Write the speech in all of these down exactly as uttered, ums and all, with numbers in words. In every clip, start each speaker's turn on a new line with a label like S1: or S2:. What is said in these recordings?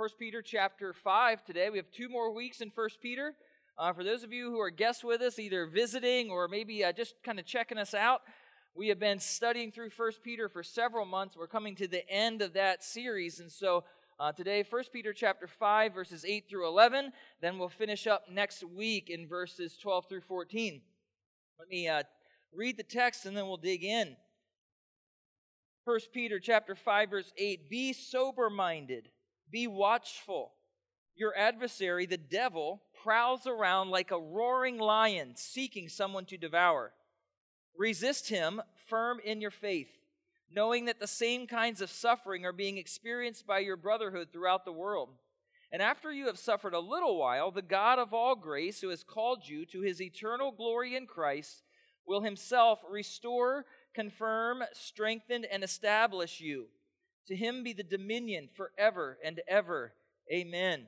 S1: First Peter chapter five today. We have two more weeks in First Peter. Uh, for those of you who are guests with us, either visiting or maybe uh, just kind of checking us out, we have been studying through First Peter for several months. We're coming to the end of that series, and so uh, today, First Peter chapter five, verses eight through eleven. Then we'll finish up next week in verses twelve through fourteen. Let me uh, read the text, and then we'll dig in. First Peter chapter five, verse eight, "Be sober-minded, be watchful. Your adversary, the devil, prowls around like a roaring lion, seeking someone to devour. Resist him, firm in your faith, knowing that the same kinds of suffering are being experienced by your brotherhood throughout the world. And after you have suffered a little while, the God of all grace, who has called you to his eternal glory in Christ, will himself restore, confirm, strengthen, and establish you. To him be the dominion forever and ever. Amen."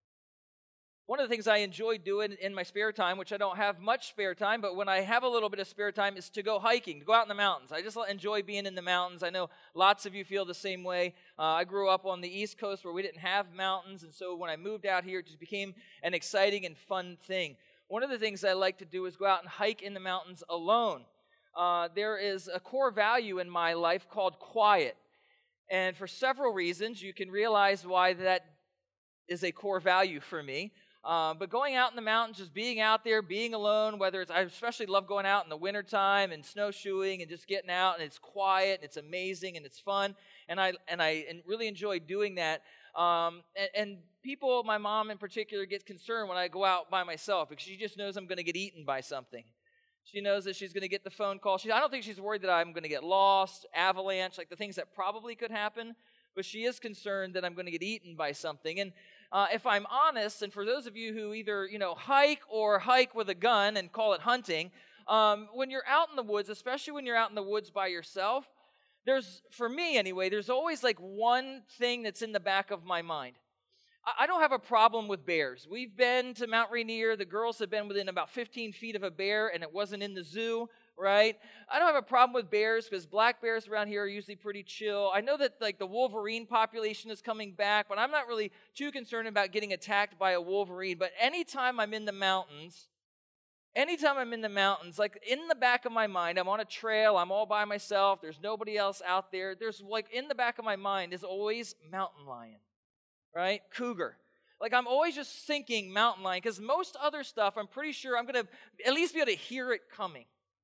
S1: One of the things I enjoy doing in my spare time, which I don't have much spare time, but when I have a little bit of spare time, is to go hiking, to go out in the mountains. I just enjoy being in the mountains. I know lots of you feel the same way. Uh, I grew up on the East Coast where we didn't have mountains, and so when I moved out here, it just became an exciting and fun thing. One of the things I like to do is go out and hike in the mountains alone. Uh, there is a core value in my life called quiet, and for several reasons, you can realize why that is a core value for me. Uh, but going out in the mountains, just being out there, being alone, whether it's, I especially love going out in the wintertime and snowshoeing and just getting out, and it's quiet, and it's amazing, and it's fun, and I and I and really enjoy doing that. Um, and, and people, my mom in particular, gets concerned when I go out by myself because she just knows I'm going to get eaten by something. She knows that she's going to get the phone call. She, I don't think she's worried that I'm going to get lost, avalanche, like the things that probably could happen, but she is concerned that I'm going to get eaten by something. And Uh, if I'm honest, and for those of you who either, you know, hike or hike with a gun and call it hunting, um, when you're out in the woods, especially when you're out in the woods by yourself, there's, for me anyway, there's always like one thing that's in the back of my mind. I, I don't have a problem with bears. We've been to Mount Rainier. The girls have been within about fifteen feet of a bear, and it wasn't in the zoo. Right? I don't have a problem with bears because black bears around here are usually pretty chill. I know that like the wolverine population is coming back, but I'm not really too concerned about getting attacked by a wolverine. But anytime I'm in the mountains, anytime I'm in the mountains, like in the back of my mind, I'm on a trail, I'm all by myself, there's nobody else out there. There's like in the back of my mind is always mountain lion, right? Cougar. Like I'm always just thinking mountain lion because most other stuff, I'm pretty sure I'm going to at least be able to hear it coming.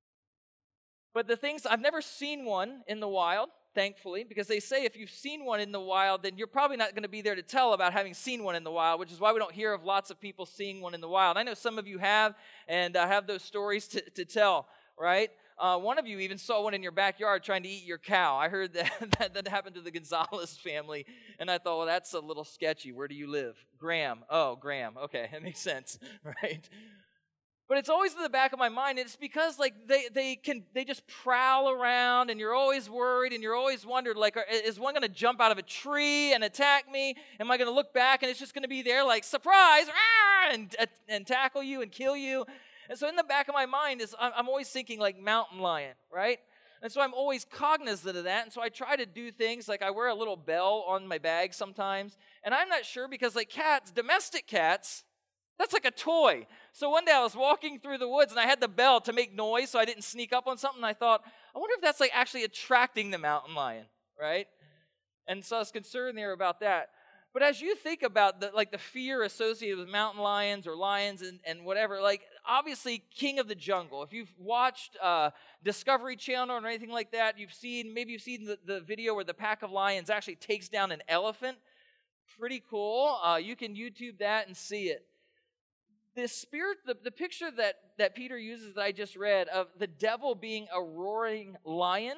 S1: But the things, I've never seen one in the wild, thankfully, because they say if you've seen one in the wild, then you're probably not going to be there to tell about having seen one in the wild, which is why we don't hear of lots of people seeing one in the wild. I know some of you have, and uh, have those stories to, to tell, right? Uh, one of you even saw one in your backyard trying to eat your cow. I heard that, that that happened to the Gonzalez family, and I thought, well, that's a little sketchy. Where do you live? Graham. Oh, Graham. Okay, that makes sense, right? But it's always in the back of my mind, and it's because like they they can they just prowl around, and you're always worried, and you're always wondered, like, is one going to jump out of a tree and attack me? Am I going to look back and it's just going to be there, like surprise, ah, and and tackle you and kill you? And so in the back of my mind is I'm always thinking like mountain lion, right? And so I'm always cognizant of that, and so I try to do things like I wear a little bell on my bag sometimes, and I'm not sure because like cats, domestic cats, that's like a toy. So one day I was walking through the woods and I had the bell to make noise so I didn't sneak up on something. And I thought, I wonder if that's like actually attracting the mountain lion, right? And so I was concerned there about that. But as you think about the, like the fear associated with mountain lions or lions and, and whatever, like obviously King of the Jungle. If you've watched uh, Discovery Channel or anything like that, you've seen, maybe you've seen the, the video where the pack of lions actually takes down an elephant. Pretty cool. Uh, you can YouTube that and see it. The spirit, the, the picture that, that Peter uses that I just read of the devil being a roaring lion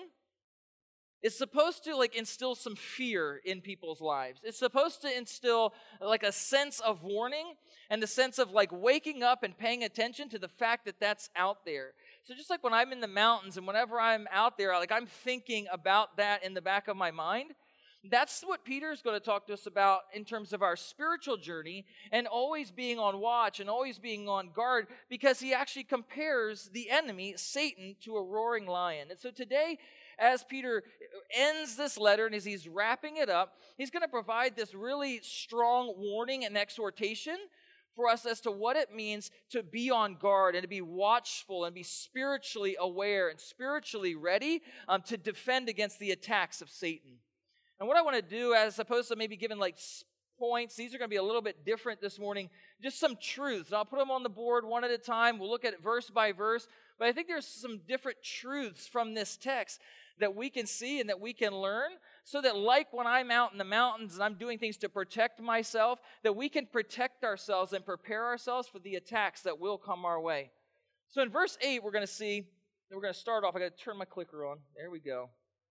S1: is supposed to like instill some fear in people's lives. It's supposed to instill like a sense of warning and a sense of like waking up and paying attention to the fact that that's out there. So just like when I'm in the mountains and whenever I'm out there, like I'm thinking about that in the back of my mind. That's what Peter is going to talk to us about in terms of our spiritual journey and always being on watch and always being on guard because he actually compares the enemy, Satan, to a roaring lion. And so today, as Peter ends this letter and as he's wrapping it up, he's going to provide this really strong warning and exhortation for us as to what it means to be on guard and to be watchful and be spiritually aware and spiritually ready um, to defend against the attacks of Satan. And what I want to do, as opposed to maybe giving like points, these are going to be a little bit different this morning, just some truths. And I'll put them on the board one at a time. We'll look at it verse by verse. But I think there's some different truths from this text that we can see and that we can learn, so that like when I'm out in the mountains and I'm doing things to protect myself, that we can protect ourselves and prepare ourselves for the attacks that will come our way. So in verse eight, we're going to see, we're going to start off. I got to turn my clicker on. There we go.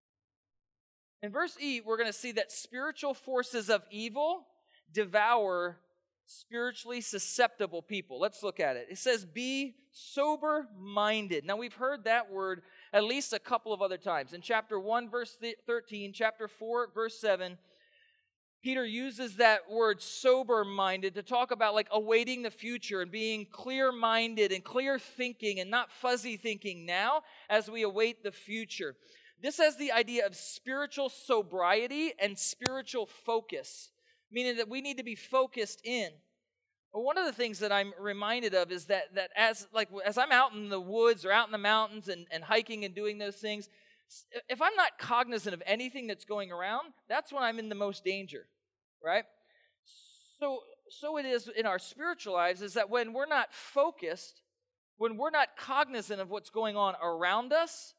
S1: In verse eight, we're going to see that spiritual forces of evil devour spiritually susceptible people. Let's look at it. It says, be sober-minded. Now, we've heard that word at least a couple of other times. In chapter one, verse thirteen, chapter four, verse seven, Peter uses that word sober-minded to talk about like awaiting the future and being clear-minded and clear thinking and not fuzzy thinking now as we await the future. This has the idea of spiritual sobriety and spiritual focus, meaning that we need to be focused in. Well, one of the things that I'm reminded of is that that as like as I'm out in the woods or out in the mountains and, and hiking and doing those things, if I'm not cognizant of anything that's going around, that's when I'm in the most danger, right? So, so it is in our spiritual lives, is that when we're not focused, when we're not cognizant of what's going on around us,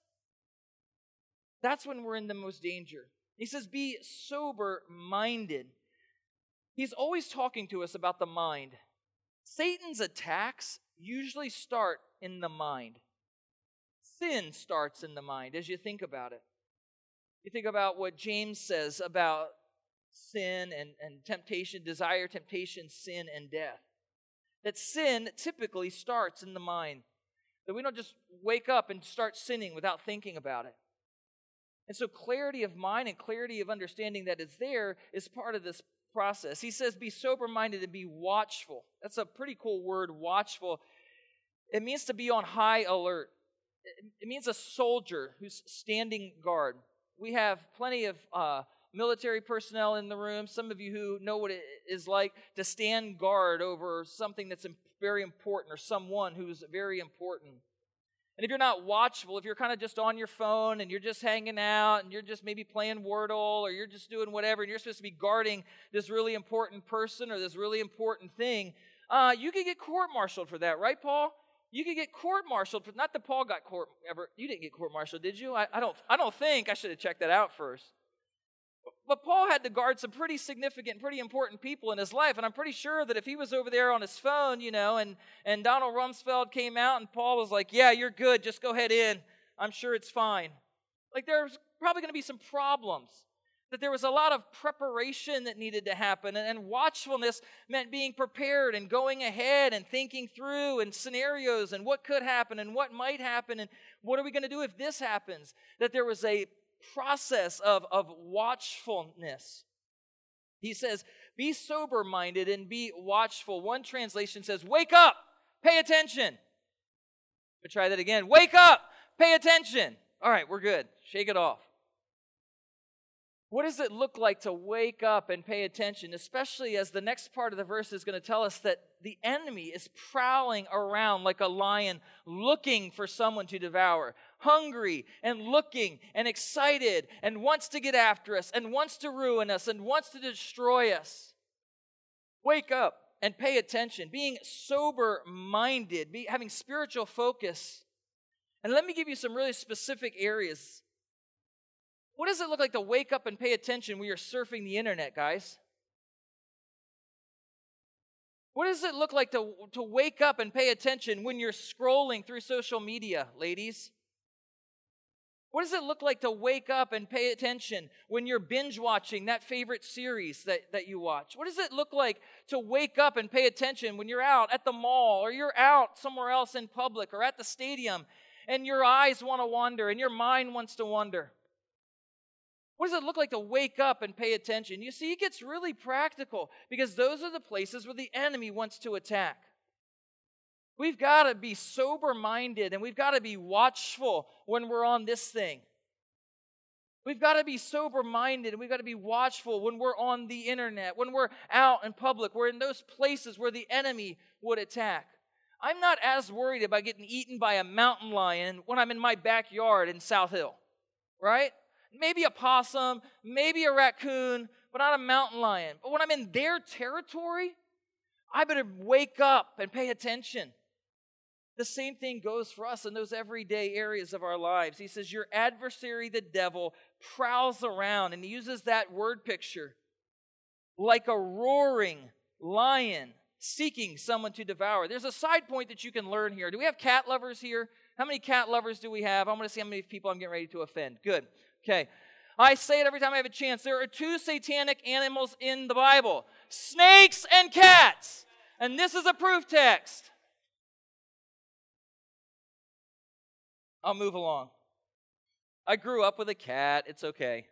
S1: that's when we're in the most danger. He says, be sober-minded. He's always talking to us about the mind. Satan's attacks usually start in the mind. Sin starts in the mind as you think about it. You think about what James says about sin and, and temptation, desire, temptation, sin, and death. That sin typically starts in the mind. That we don't just wake up and start sinning without thinking about it. And so clarity of mind and clarity of understanding that it's there is part of this process. He says, be sober-minded and be watchful. That's a pretty cool word, watchful. It means to be on high alert. It means a soldier who's standing guard. We have plenty of uh, military personnel in the room. Some of you who know what it is like to stand guard over something that's very important or someone who's very important. And if you're not watchful, if you're kind of just on your phone and you're just hanging out and you're just maybe playing Wordle or you're just doing whatever and you're supposed to be guarding this really important person or this really important thing, uh, you could get court-martialed for that, right, Paul? You could get court-martialed for, not that Paul got court, ever, you didn't get court-martialed, did you? I, I don't I don't think. I should have checked that out first. But Paul had to guard some pretty significant, pretty important people in his life, and I'm pretty sure that if he was over there on his phone, you know, and, and Donald Rumsfeld came out and Paul was like, yeah, you're good, just go ahead in. I'm sure it's fine. Like there's probably going to be some problems. That there was a lot of preparation that needed to happen, and, and watchfulness meant being prepared and going ahead and thinking through and scenarios and what could happen and what might happen and what are we going to do if this happens. That there was a process of, of watchfulness. He says, be sober-minded and be watchful. One translation says, wake up, pay attention. I'll try that again. Wake up, pay attention. All right, we're good. Shake it off. What does it look like to wake up and pay attention, especially as the next part of the verse is going to tell us that the enemy is prowling around like a lion looking for someone to devour, hungry and looking and excited and wants to get after us and wants to ruin us and wants to destroy us. Wake up and pay attention, being sober-minded, be, having spiritual focus. And let me give you some really specific areas. What does it look like to wake up and pay attention when you're surfing the internet, guys? What does it look like to, to wake up and pay attention when you're scrolling through social media, ladies? What does it look like to wake up and pay attention when you're binge watching that favorite series that, that you watch? What does it look like to wake up and pay attention when you're out at the mall or you're out somewhere else in public or at the stadium and your eyes want to wander and your mind wants to wander? What does it look like to wake up and pay attention? You see, it gets really practical because those are the places where the enemy wants to attack. We've got to be sober-minded and we've got to be watchful when we're on this thing. We've got to be sober-minded, and we've got to be watchful when we're on the internet, when we're out in public, we're in those places where the enemy would attack. I'm not as worried about getting eaten by a mountain lion when I'm in my backyard in South Hill, right? Maybe a possum, maybe a raccoon, but not a mountain lion. But when I'm in their territory, I better wake up and pay attention. The same thing goes for us in those everyday areas of our lives. He says, your adversary, the devil, prowls around, and he uses that word picture, like a roaring lion seeking someone to devour. There's a side point that you can learn here. Do we have cat lovers here? How many cat lovers do we have? I'm going to see how many people I'm getting ready to offend. Good. Okay. I say it every time I have a chance. There are two satanic animals in the Bible, snakes and cats. And this is a proof text. I'll move along. I grew up with a cat. It's okay.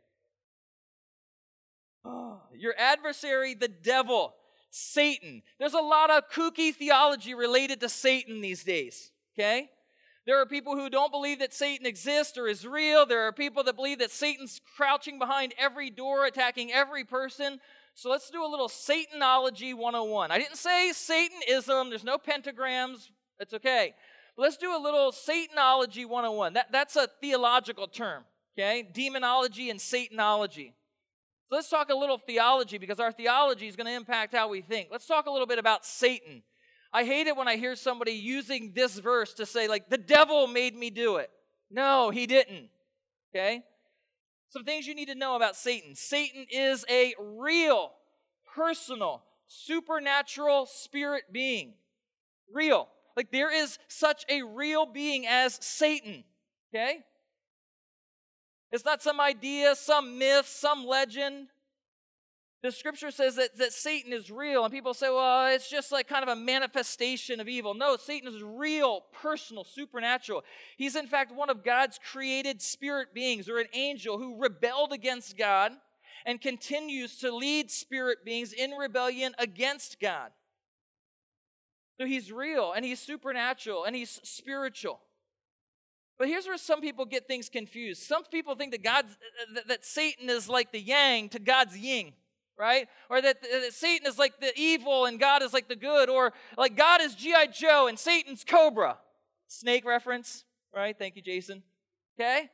S1: Oh, your adversary, the devil, Satan. There's a lot of kooky theology related to Satan these days, okay? There are people who don't believe that Satan exists or is real. There are people that believe that Satan's crouching behind every door, attacking every person. So let's do a little Satanology one oh one. I didn't say Satanism. There's no pentagrams. It's okay. Let's do a little Satanology one oh one. That, that's a theological term, okay? Demonology and Satanology. So let's talk a little theology because our theology is going to impact how we think. Let's talk a little bit about Satan. I hate it when I hear somebody using this verse to say, like, the devil made me do it. No, he didn't, okay? Some things you need to know about Satan. Satan is a real, personal, supernatural spirit being. Real. Like, there is such a real being as Satan, okay? It's not some idea, some myth, some legend. The scripture says that, that Satan is real, and people say, well, it's just like kind of a manifestation of evil. No, Satan is real, personal, supernatural. He's in fact one of God's created spirit beings, or an angel who rebelled against God and continues to lead spirit beings in rebellion against God. So he's real, and he's supernatural, and he's spiritual. But here's where some people get things confused. Some people think that God's, that, that Satan is like the yang to God's yin, right? Or that, that Satan is like the evil and God is like the good. Or like God is G I Joe and Satan's Cobra. Snake reference, right? Thank you, Jason. Okay?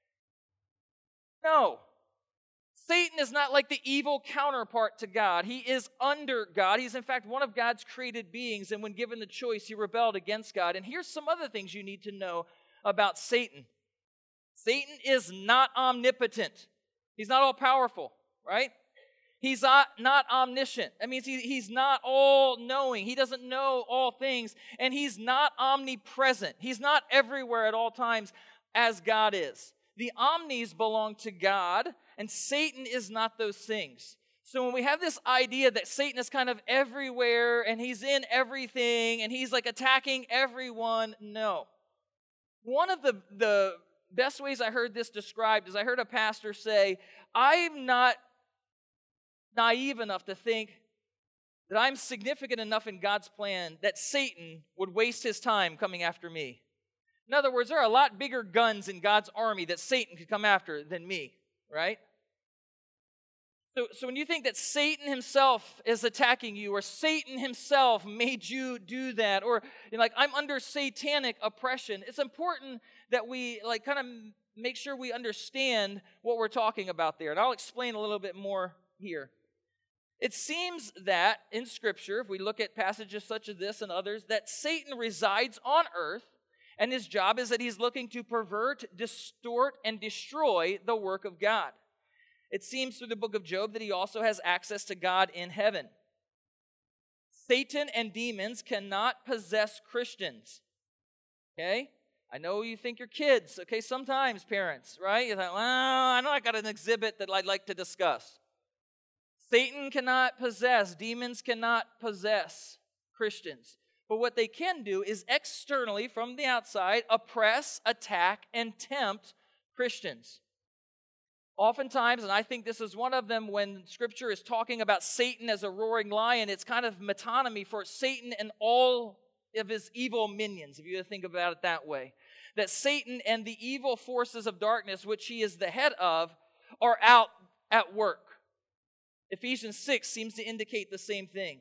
S1: No. Satan is not like the evil counterpart to God. He is under God. He's in fact one of God's created beings, and when given the choice, he rebelled against God. And here's some other things you need to know about Satan. Satan is not omnipotent. He's not all-powerful, right? He's not, not omniscient. That means he, he's not all-knowing. He doesn't know all things, and he's not omnipresent. He's not everywhere at all times as God is. The omnis belong to God, and Satan is not those things. So when we have this idea that Satan is kind of everywhere, and he's in everything, and he's like attacking everyone, no. One of the, the best ways I heard this described is I heard a pastor say, I'm not naive enough to think that I'm significant enough in God's plan that Satan would waste his time coming after me. In other words, there are a lot bigger guns in God's army that Satan could come after than me, right? So, so when you think that Satan himself is attacking you, or Satan himself made you do that, or you know, like I'm under satanic oppression, it's important that we like kind of make sure we understand what we're talking about there. And I'll explain a little bit more here. It seems that in Scripture, if we look at passages such as this and others, that Satan resides on earth, and his job is that he's looking to pervert, distort, and destroy the work of God. It seems through the book of Job that he also has access to God in heaven. Satan and demons cannot possess Christians. Okay? I know you think you're kids. Okay, sometimes parents, right? You're like, well, I know I got an exhibit that I'd like to discuss. Satan cannot possess, demons cannot possess Christians. But what they can do is externally, from the outside, oppress, attack, and tempt Christians. Oftentimes, and I think this is one of them, when Scripture is talking about Satan as a roaring lion, it's kind of metonymy for Satan and all of his evil minions, if you think about it that way. That Satan and the evil forces of darkness, which he is the head of, are out at work. Ephesians six seems to indicate the same thing.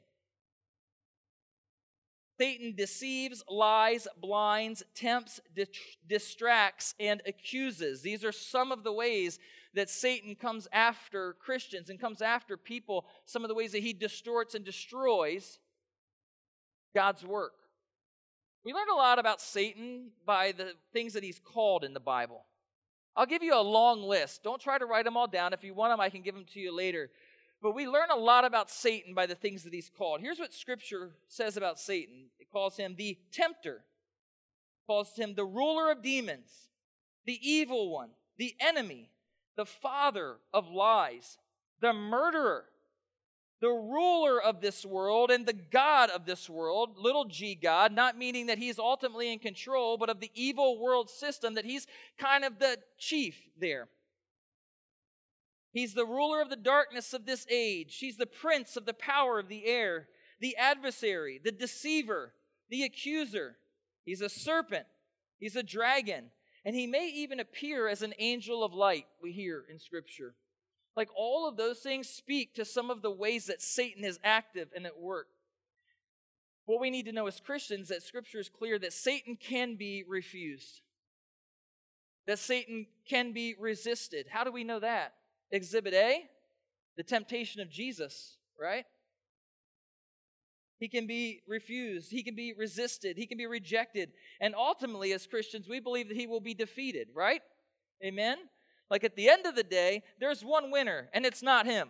S1: Satan deceives, lies, blinds, tempts, di- distracts, and accuses. These are some of the ways that Satan comes after Christians and comes after people, some of the ways that he distorts and destroys God's work. We learn a lot about Satan by the things that he's called in the Bible. I'll give you a long list. Don't try to write them all down. If you want them, I can give them to you later. But we learn a lot about Satan by the things that he's called. Here's what Scripture says about Satan. It calls him the tempter. It calls him the ruler of demons, the evil one, the enemy, the father of lies, the murderer, the ruler of this world, and the god of this world, little g God, not meaning that he's ultimately in control, but of the evil world system, that he's kind of the chief there. He's the ruler of the darkness of this age. He's the prince of the power of the air, the adversary, the deceiver, the accuser. He's a serpent. He's a dragon. And he may even appear as an angel of light, we hear in Scripture. Like all of those things speak to some of the ways that Satan is active and at work. What we need to know as Christians is that Scripture is clear that Satan can be refused. That Satan can be resisted. How do we know that? Exhibit A, the temptation of Jesus, right? He can be refused. He can be resisted. He can be rejected. And ultimately, as Christians, we believe that he will be defeated, right? Amen? Like at the end of the day, there's one winner, and it's not him.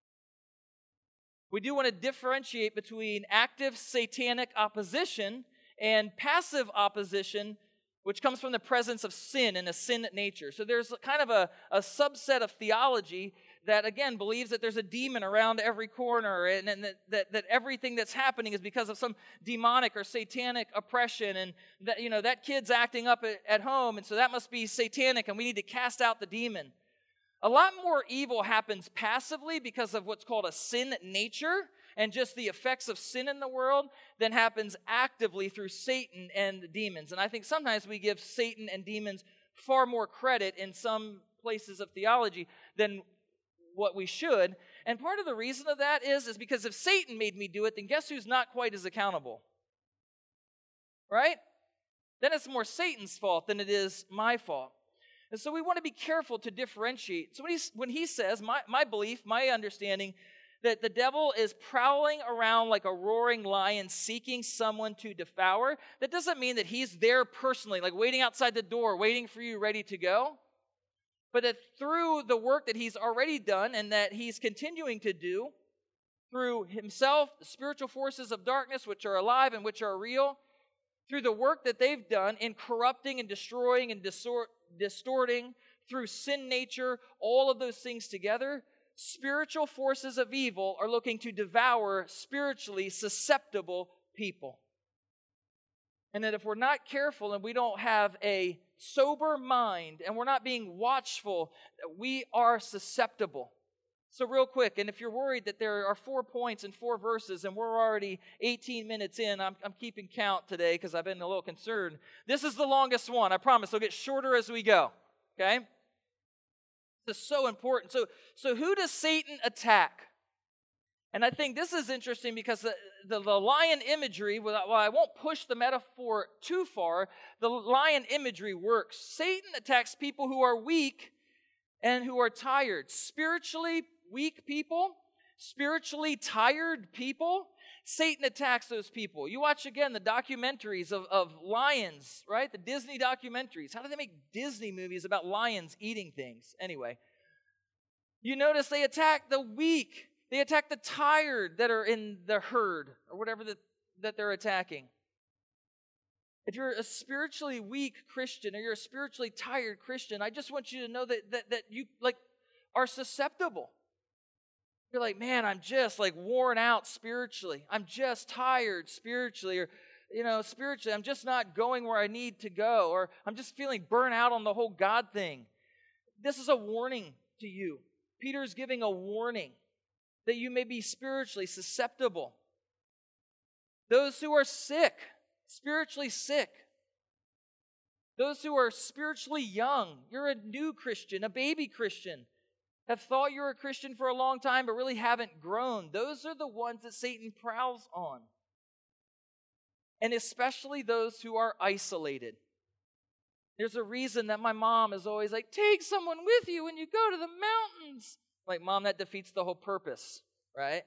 S1: We do want to differentiate between active satanic opposition and passive opposition, which comes from the presence of sin and a sin nature. So there's kind of a, a subset of theology that, again, believes that there's a demon around every corner and, and that, that, that everything that's happening is because of some demonic or satanic oppression, and that, you know, that kid's acting up at, at home, and so that must be satanic, and we need to cast out the demon. A lot more evil happens passively because of what's called a sin nature and just the effects of sin in the world than happens actively through Satan and demons. And I think sometimes we give Satan and demons far more credit in some places of theology than what we should. And part of the reason of that is, is because if Satan made me do it, then guess who's not quite as accountable? Right? Then it's more Satan's fault than it is my fault. And so we want to be careful to differentiate. So when he, when he says, my, my belief, my understanding, that the devil is prowling around like a roaring lion seeking someone to devour, that doesn't mean that he's there personally, like waiting outside the door, waiting for you, ready to go. But that through the work that he's already done and that he's continuing to do, through himself, the spiritual forces of darkness, which are alive and which are real, through the work that they've done in corrupting and destroying and distort, distorting, through sin nature, all of those things together, spiritual forces of evil are looking to devour spiritually susceptible people. And that if we're not careful and we don't have a sober mind and we're not being watchful, we are susceptible. So real quick, and if you're worried that there are four points and four verses and we're already eighteen minutes in, I'm, I'm keeping count today because I've been a little concerned. This is the longest one. I promise it'll get shorter as we go. Okay? This is so important. So, so who does Satan attack? And I think this is interesting because the, the, the lion imagery, while I won't push the metaphor too far, the lion imagery works. Satan attacks people who are weak and who are tired. Spiritually weak people, spiritually tired people, Satan attacks those people. You watch again the documentaries of, of lions, right? The Disney documentaries. How do they make Disney movies about lions eating things? Anyway, you notice they attack the weak. They attack the tired that are in the herd or whatever that, that they're attacking. If you're a spiritually weak Christian or you're a spiritually tired Christian, I just want you to know that that, that you like are susceptible. You're like, man, I'm just like worn out spiritually. I'm just tired spiritually, or, you know, spiritually, I'm just not going where I need to go, or I'm just feeling burnt out on the whole God thing. This is a warning to you. Peter is giving a warning that you may be spiritually susceptible. Those who are sick, spiritually sick. Those who are spiritually young. You're a new Christian, a baby Christian. have thought you're a Christian for a long time but really haven't grown. Those are the ones that Satan prowls on. And especially those who are isolated. There's a reason that my mom is always like, take someone with you when you go to the mountains. Like, Mom, that defeats the whole purpose, right?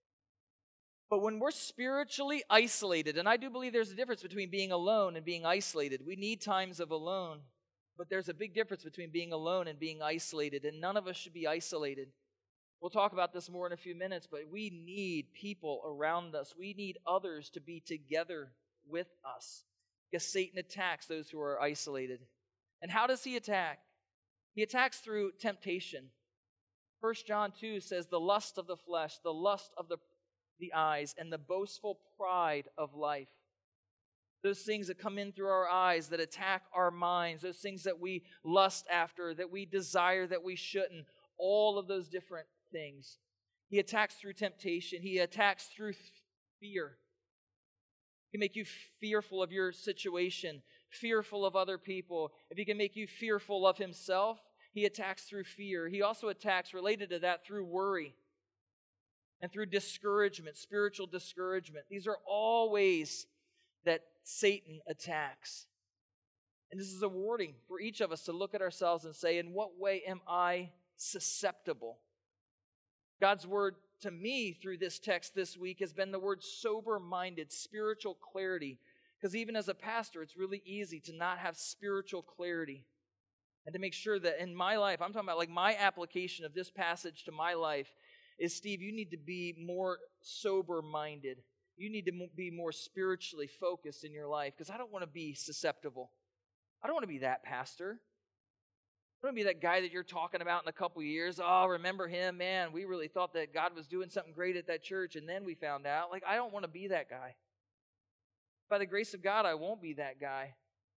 S1: But when we're spiritually isolated, and I do believe there's a difference between being alone and being isolated. We need times of alone, but there's a big difference between being alone and being isolated, and none of us should be isolated. We'll talk about this more in a few minutes, but we need people around us. We need others to be together with us, because Satan attacks those who are isolated. And how does he attack? He attacks through temptation. First John two says, the lust of the flesh, the lust of the the eyes, and the boastful pride of life. Those things that come in through our eyes, that attack our minds, those things that we lust after, that we desire, that we shouldn't, all of those different things. He attacks through temptation. He attacks through fear. He can make you fearful of your situation, fearful of other people. If he can make you fearful of himself, he attacks through fear. He also attacks, related to that, through worry. And through discouragement, spiritual discouragement. These are all ways that Satan attacks. And this is a warning for each of us to look at ourselves and say, in what way am I susceptible? God's word to me through this text this week has been the word sober-minded, spiritual clarity. Because even as a pastor, it's really easy to not have spiritual clarity. And to make sure that in my life, I'm talking about like my application of this passage to my life, is, Steve, you need to be more sober-minded. You need to be more spiritually focused in your life, because I don't want to be susceptible. I don't want to be that pastor. I don't want to be that guy that you're talking about in a couple years. Oh, remember him? Man, we really thought that God was doing something great at that church, and then we found out. Like, I don't want to be that guy. By the grace of God, I won't be that guy.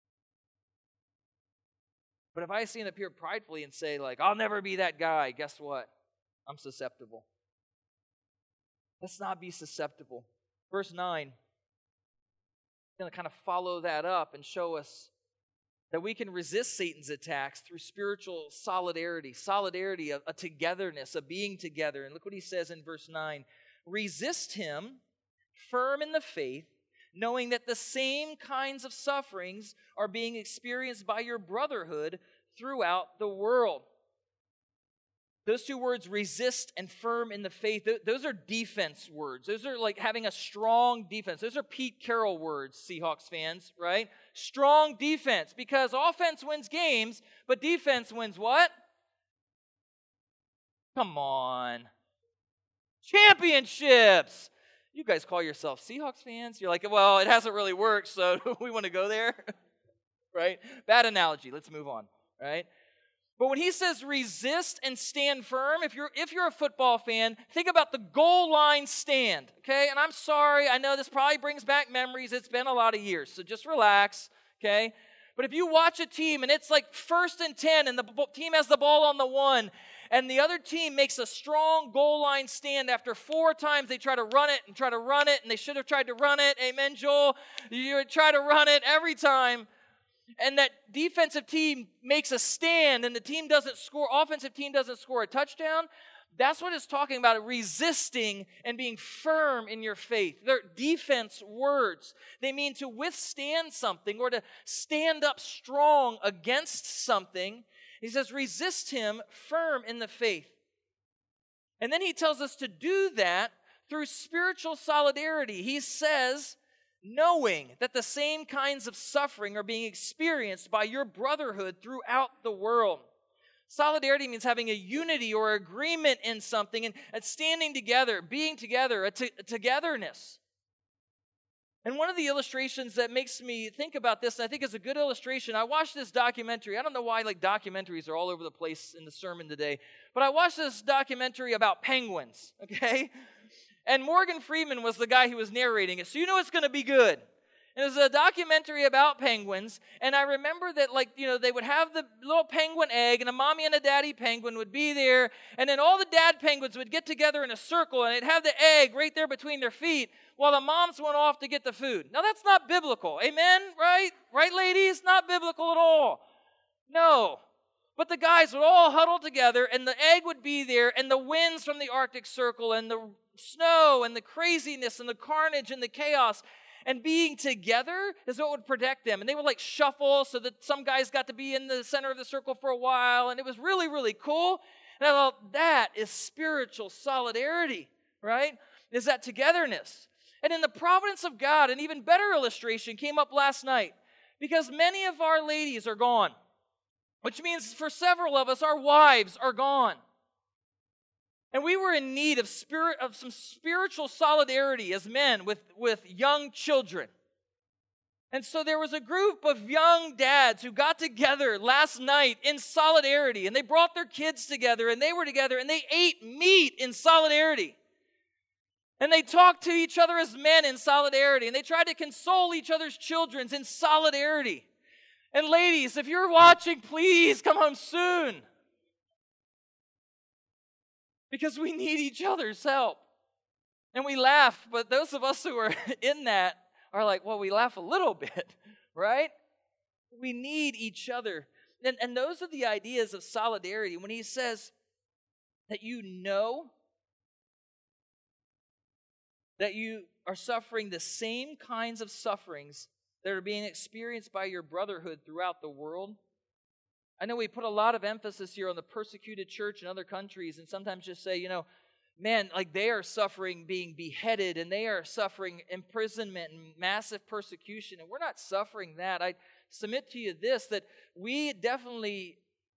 S1: But if I stand up here pridefully and say, like, I'll never be that guy, guess what? I'm susceptible. Let's not be susceptible. Verse nine, I'm going to kind of follow that up and show us that we can resist Satan's attacks through spiritual solidarity, solidarity, a, a togetherness, a being together. And look what he says in verse nine. Resist him, firm in the faith, knowing that the same kinds of sufferings are being experienced by your brotherhood throughout the world. Those two words, resist and firm in the faith, those are defense words. Those are like having a strong defense. Those are Pete Carroll words, Seahawks fans, right? Strong defense, because offense wins games, but defense wins what? Come on. Championships. You guys call yourself Seahawks fans? You're like, well, it hasn't really worked, so we want to go there, right? Bad analogy. Let's move on, right? But when he says resist and stand firm, if you're if you're a football fan, think about the goal line stand, okay? And I'm sorry, I know this probably brings back memories. It's been a lot of years, so just relax, okay? But if you watch a team and it's like first and ten and the team has the ball on the one, and the other team makes a strong goal line stand after four times they try to run it and try to run it, and they should have tried to run it. Amen, Joel? You try to run it every time. And that defensive team makes a stand and the team doesn't score, offensive team doesn't score a touchdown. That's what it's talking about, resisting and being firm in your faith. They're defense words. They mean to withstand something or to stand up strong against something. He says, resist him firm in the faith. And then he tells us to do that through spiritual solidarity. He says, knowing that the same kinds of suffering are being experienced by your brotherhood throughout the world. Solidarity means having a unity or agreement in something and, and standing together, being together, a, t- a togetherness. And one of the illustrations that makes me think about this, and I think is a good illustration, I watched this documentary. I don't know why like documentaries are all over the place in the sermon today, but I watched this documentary about penguins, okay? And Morgan Freeman was the guy who was narrating it, so you know it's going to be good. And it was a documentary about penguins, and I remember that, like, you know, they would have the little penguin egg, and a mommy and a daddy penguin would be there, and then all the dad penguins would get together in a circle, and they'd have the egg right there between their feet while the moms went off to get the food. Now, that's not biblical, amen, right? Right, ladies? Not biblical at all. No. But the guys would all huddle together, and the egg would be there, and the winds from the Arctic Circle, and the snow, and the craziness, and the carnage, and the chaos. And being together is what would protect them. And they would like shuffle so that some guys got to be in the center of the circle for a while. And it was really, really cool. And I thought, that is spiritual solidarity, right? Is that togetherness. And in the providence of God, an even better illustration came up last night. Because many of our ladies are gone. Which means for several of us, our wives are gone. And we were in need of spirit of some spiritual solidarity as men with, with young children. And so there was a group of young dads who got together last night in solidarity. And they brought their kids together, and they were together, and they ate meat in solidarity. And they talked to each other as men in solidarity. And they tried to console each other's children in solidarity. And ladies, if you're watching, please come home soon. Because we need each other's help. And we laugh, but those of us who are in that are like, well, we laugh a little bit, right? We need each other. And, and those are the ideas of solidarity. When he says that you know that you are suffering the same kinds of sufferings that are being experienced by your brotherhood throughout the world. I know we put a lot of emphasis here on the persecuted church in other countries, and sometimes just say, you know, man, like they are suffering being beheaded, and they are suffering imprisonment and massive persecution, and we're not suffering that. I submit to you this, that we definitely,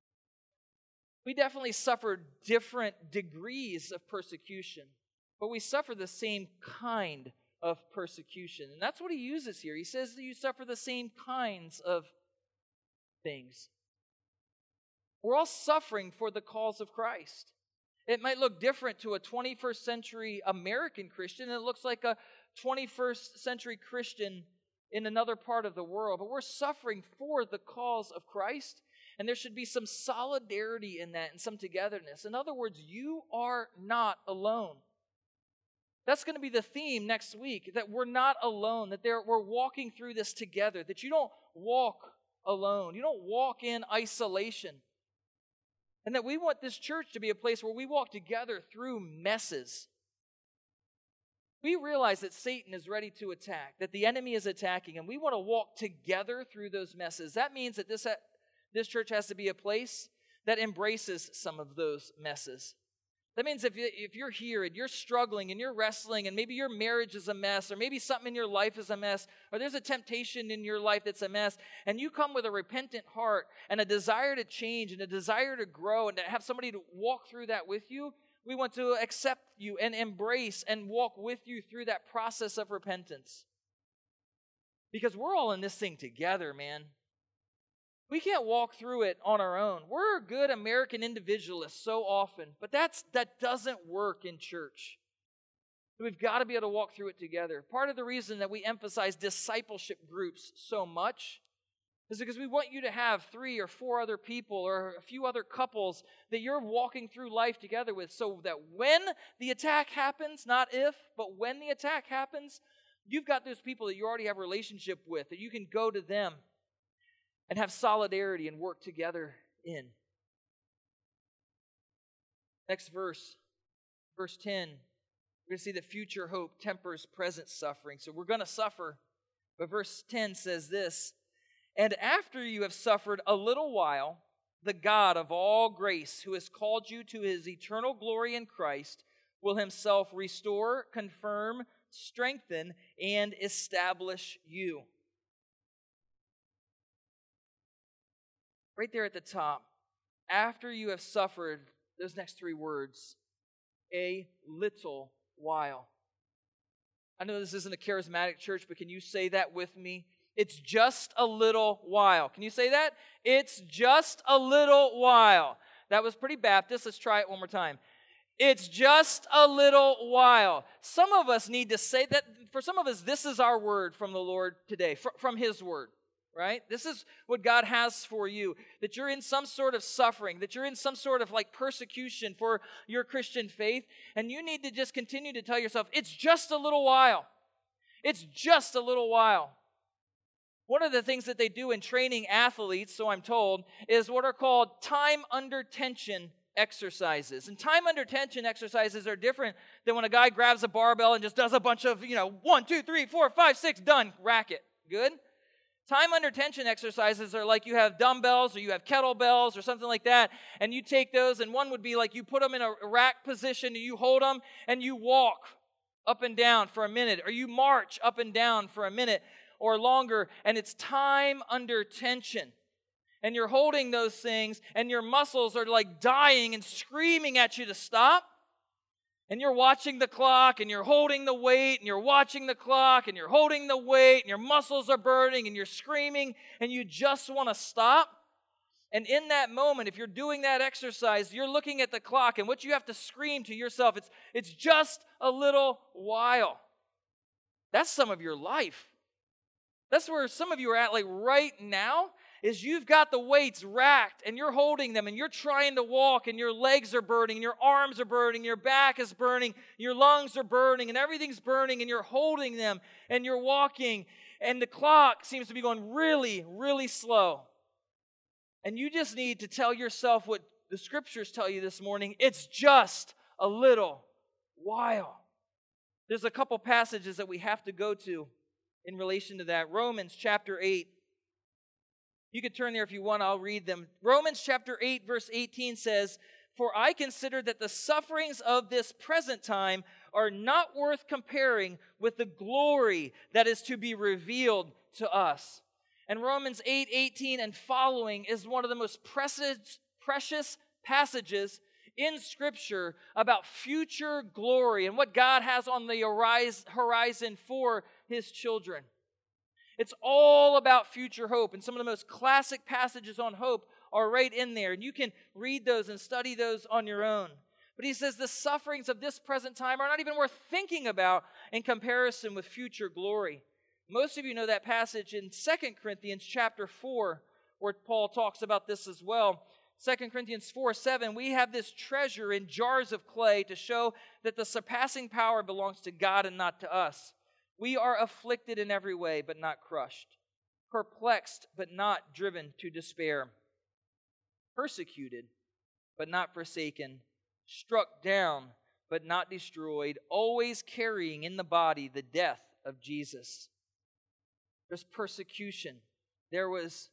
S1: we definitely suffer different degrees of persecution, but we suffer the same kind of persecution. And that's what he uses here. He says that you suffer the same kinds of things. We're all suffering for the cause of Christ. It might look different to a twenty-first century American Christian. It looks like a twenty-first century Christian in another part of the world. But we're suffering for the cause of Christ. And there should be some solidarity in that and some togetherness. In other words, you are not alone. That's going to be the theme next week, that we're not alone, that there, we're walking through this together, that you don't walk alone. You don't walk in isolation. And that we want this church to be a place where we walk together through messes. We realize that Satan is ready to attack, that the enemy is attacking, and we want to walk together through those messes. That means that this, ha- this church has to be a place that embraces some of those messes. That means if, you, if you're here and you're struggling and you're wrestling and maybe your marriage is a mess, or maybe something in your life is a mess, or there's a temptation in your life that's a mess, and you come with a repentant heart and a desire to change and a desire to grow and to have somebody to walk through that with you, we want to accept you and embrace and walk with you through that process of repentance. Because we're all in this thing together, man. We can't walk through it on our own. We're good American individualists so often, but that's that doesn't work in church. We've got to be able to walk through it together. Part of the reason that we emphasize discipleship groups so much is because we want you to have three or four other people or a few other couples that you're walking through life together with, so that when the attack happens, not if, but when the attack happens, you've got those people that you already have a relationship with, that you can go to them and have solidarity and work together in. Next verse, verse ten. We're going to see that future hope tempers present suffering. So we're going to suffer. But verse ten says this, "And after you have suffered a little while, the God of all grace, who has called you to his eternal glory in Christ, will himself restore, confirm, strengthen, and establish you." Right there at the top, after you have suffered, those next three words, a little while. I know this isn't a charismatic church, but can you say that with me? It's just a little while. Can you say that? It's just a little while. That was pretty Baptist. Let's try it one more time. It's just a little while. Some of us need to say that. For some of us, this is our word from the Lord today, from his word. Right? This is what God has for you, that you're in some sort of suffering, that you're in some sort of like persecution for your Christian faith, and you need to just continue to tell yourself, it's just a little while. It's just a little while. One of the things that they do in training athletes, so I'm told, is what are called time under tension exercises. And time under tension exercises are different than when a guy grabs a barbell and just does a bunch of, you know, one, two, three, four, five, six, done, racket. Good? Time under tension exercises are like you have dumbbells or you have kettlebells or something like that, and you take those, and one would be like you put them in a rack position, and you hold them, and you walk up and down for a minute, or you march up and down for a minute or longer, and it's time under tension. And you're holding those things, and your muscles are like dying and screaming at you to stop. And you're watching the clock, and you're holding the weight, and you're watching the clock, and you're holding the weight, and your muscles are burning, and you're screaming, and you just want to stop. And in that moment, if you're doing that exercise, you're looking at the clock, and what you have to scream to yourself, it's, it's just a little while. That's some of your life. That's where some of you are at, like right now, is you've got the weights racked, and you're holding them, and you're trying to walk, and your legs are burning, and your arms are burning, your back is burning, your lungs are burning, and everything's burning, and you're holding them, and you're walking, and the clock seems to be going really, really slow. And you just need to tell yourself what the scriptures tell you this morning. It's just a little while. There's a couple passages that we have to go to in relation to that. Romans chapter eight. You can turn there if you want, I'll read them. Romans chapter eight, verse eighteen says, "For I consider that the sufferings of this present time are not worth comparing with the glory that is to be revealed to us." And Romans eight eighteen and following is one of the most precious, precious passages in Scripture about future glory and what God has on the horizon for His children. It's all about future hope, and some of the most classic passages on hope are right in there, and you can read those and study those on your own. But he says the sufferings of this present time are not even worth thinking about in comparison with future glory. Most of you know that passage in Second Corinthians chapter four, where Paul talks about this as well. Second Corinthians four seven, "We have this treasure in jars of clay to show that the surpassing power belongs to God and not to us. We are afflicted in every way, but not crushed, perplexed, but not driven to despair, persecuted, but not forsaken, struck down, but not destroyed, always carrying in the body the death of Jesus." There's persecution. There was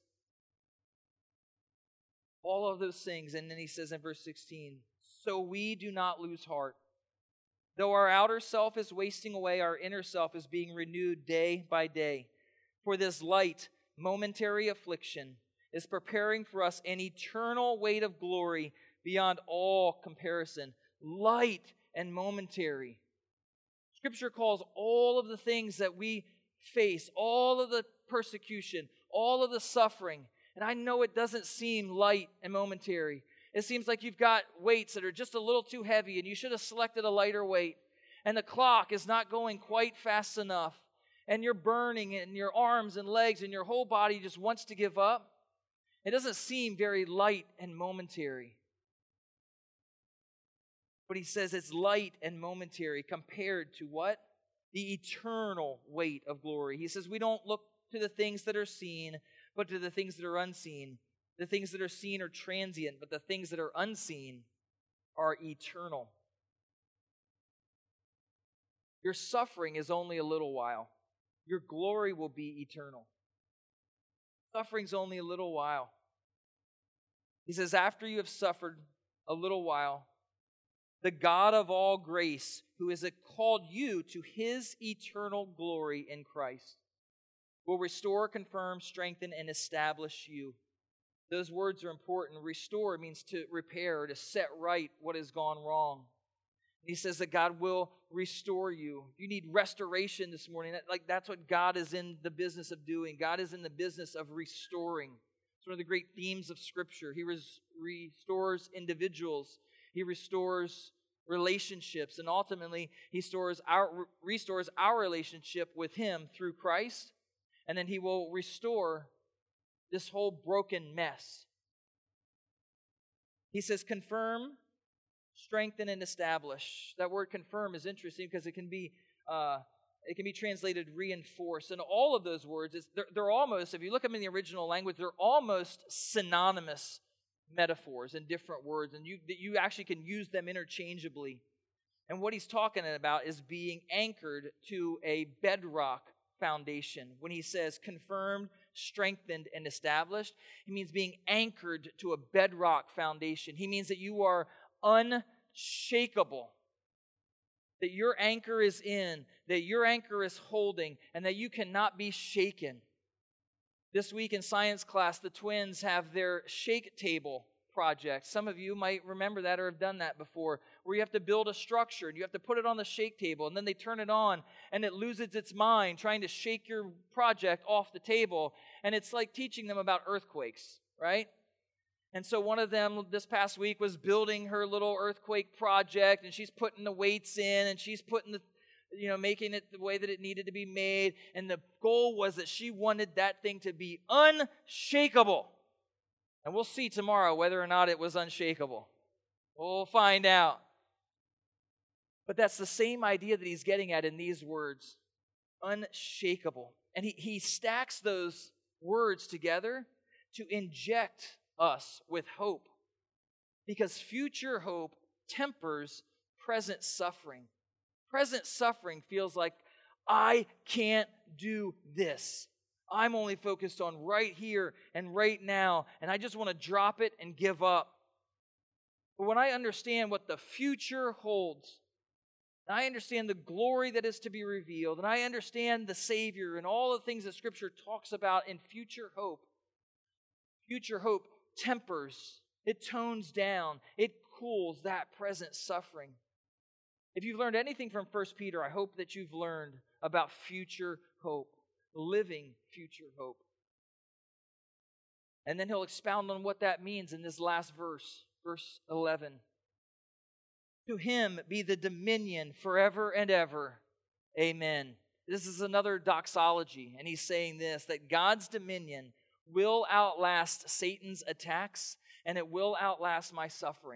S1: all of those things. And then he says in verse sixteen, "So we do not lose heart. Though our outer self is wasting away, our inner self is being renewed day by day. For this light, momentary affliction is preparing for us an eternal weight of glory beyond all comparison." Light and momentary. Scripture calls all of the things that we face, all of the persecution, all of the suffering, and I know it doesn't seem light and momentary. It seems like you've got weights that are just a little too heavy, and you should have selected a lighter weight. And the clock is not going quite fast enough. And you're burning in your arms and legs, and your whole body just wants to give up. It doesn't seem very light and momentary. But he says it's light and momentary compared to what? The eternal weight of glory. He says we don't look to the things that are seen, but to the things that are unseen. The things that are seen are transient, but the things that are unseen are eternal. Your suffering is only a little while. Your glory will be eternal. Suffering's only a little while. He says, after you have suffered a little while, the God of all grace, who has called you to His eternal glory in Christ, will restore, confirm, strengthen, and establish you. Those words are important. Restore means to repair, to set right what has gone wrong. He says that God will restore you. You need restoration this morning. That, like that's what God is in the business of doing. God is in the business of restoring. It's one of the great themes of Scripture. He res- restores individuals. He restores relationships, and ultimately He restores our, restores our relationship with Him through Christ, and then He will restore this whole broken mess. He says, confirm, strengthen, and establish. That word confirm is interesting because it can be uh, It can be translated reinforce. And all of those words, it's, they're, they're almost, if you look at them in the original language, they're almost synonymous metaphors and different words. And you, you actually can use them interchangeably. And what he's talking about is being anchored to a bedrock foundation. When he says confirmed, strengthened, and established, he means being anchored to a bedrock foundation. He means that you are unshakable. That your anchor is in, that your anchor is holding, and that you cannot be shaken. This week in science class, the twins have their shake table project. Some of you might remember that or have done that before, where you have to build a structure, and you have to put it on the shake table, and then they turn it on, and it loses its mind trying to shake your project off the table. And it's like teaching them about earthquakes, right? And so one of them this past week was building her little earthquake project, and she's putting the weights in, and she's putting the, you know, making it the way that it needed to be made. And the goal was that she wanted that thing to be unshakable. And we'll see tomorrow whether or not it was unshakable. We'll find out. But that's the same idea that he's getting at in these words, unshakable. And he, he stacks those words together to inject us with hope, because future hope tempers present suffering. Present suffering feels like, I can't do this. I'm only focused on right here and right now, and I just want to drop it and give up. But when I understand what the future holds, and I understand the glory that is to be revealed, and I understand the Savior and all the things that Scripture talks about in future hope, future hope tempers, it tones down, it cools that present suffering. If you've learned anything from First Peter, I hope that you've learned about future hope, living future hope. And then he'll expound on what that means in this last verse, verse eleven. To him be the dominion forever and ever. Amen. This is another doxology, and he's saying this, that God's dominion will outlast Satan's attacks, and it will outlast my suffering.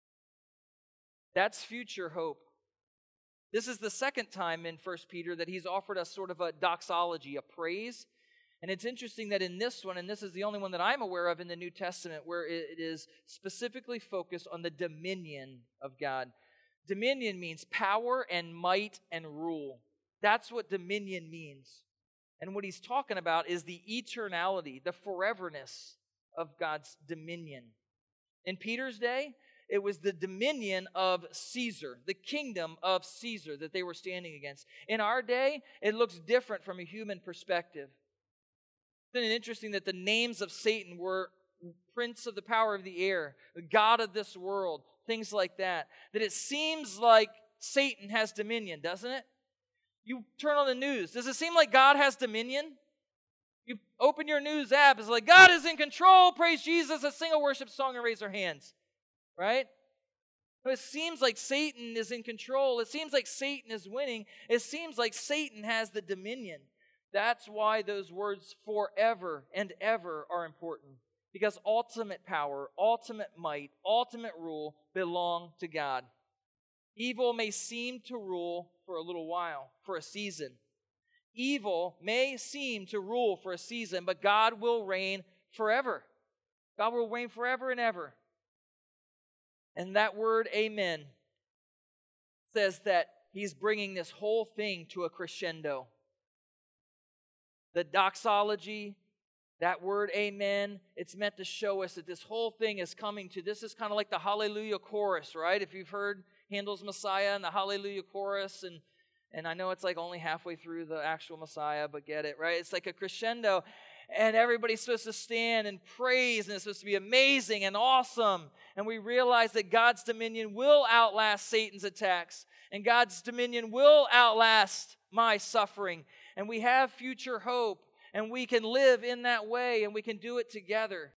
S1: That's future hope. This is the second time in First Peter that he's offered us sort of a doxology, a praise. And it's interesting that in this one, and this is the only one that I'm aware of in the New Testament, where it is specifically focused on the dominion of God. Dominion means power and might and rule. That's what dominion means. And what he's talking about is the eternality, the foreverness of God's dominion. In Peter's day, it was the dominion of Caesar, the kingdom of Caesar that they were standing against. In our day, it looks different from a human perspective. Isn't it interesting that the names of Satan were prince of the power of the air, the god of this world, things like that? That it seems like Satan has dominion, doesn't it? You turn on the news. Does it seem like God has dominion? You open your news app, it's like, God is in control, praise Jesus, let's sing a worship song and raise our hands. Right? It seems like Satan is in control. It seems like Satan is winning. It seems like Satan has the dominion. That's why those words forever and ever are important. Because ultimate power, ultimate might, ultimate rule belong to God. Evil may seem to rule for a little while, for a season. Evil may seem to rule for a season, but God will reign forever. God will reign forever and ever. And that word, amen, says that he's bringing this whole thing to a crescendo. The doxology, that word, amen, it's meant to show us that this whole thing is coming to, this is kind of like the Hallelujah chorus, right? If you've heard Handel's Messiah and the Hallelujah chorus, and, and I know it's like only halfway through the actual Messiah, but get it, right? It's like a crescendo, and everybody's supposed to stand and praise, and it's supposed to be amazing and awesome. And we realize that God's dominion will outlast Satan's attacks, and God's dominion will outlast my suffering. And we have future hope, and we can live in that way, and we can do it together.